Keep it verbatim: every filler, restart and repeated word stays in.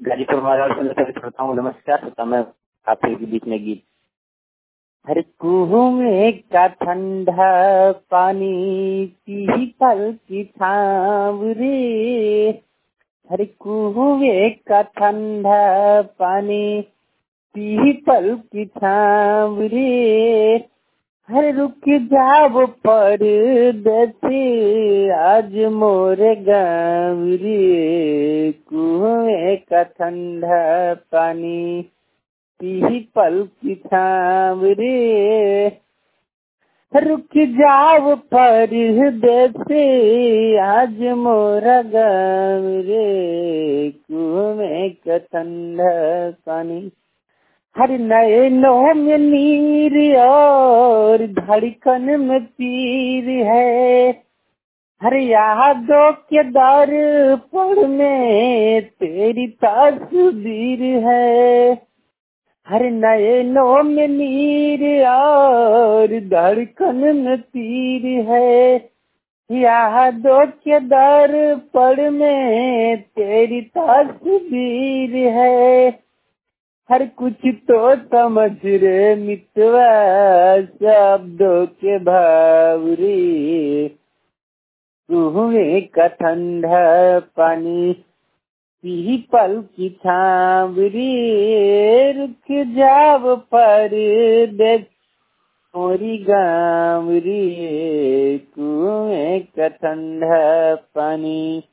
गाजीपुर महाराज से करता हूँ। नमस्कार श्रोता, मैं आपके बीच में गीत। हर कुएं का ठंडा पानी पीपल की छाँव रे, हर कुएं का ठंडा पानी पीपल की छाँव रे, हर रुक जाओ परदेसी आज मोरे गाँव रे, कुएं का ठंडा पानी पीपल की छाँव रे, रुक जाओ परदेसी आज मोरा गाँव रे, कुएं का ठंडा पानी। हर नैनों में नीर और धड़कन में पीर है, हर यादों के दर्पण में तेरी तस्वीर है, हर नैनों में नीर और धड़कन में तीर है, यादों के दर्पण में तेरी तस्वीर है, हर कुछ तो समझ रे मितवा शब्दों के भाव रे, कुएं का ठंडा पानी पीपल की छाँव रे, रुक जाओ परदेस मोरी गाँव रे, कुएं का ठंडा पानी।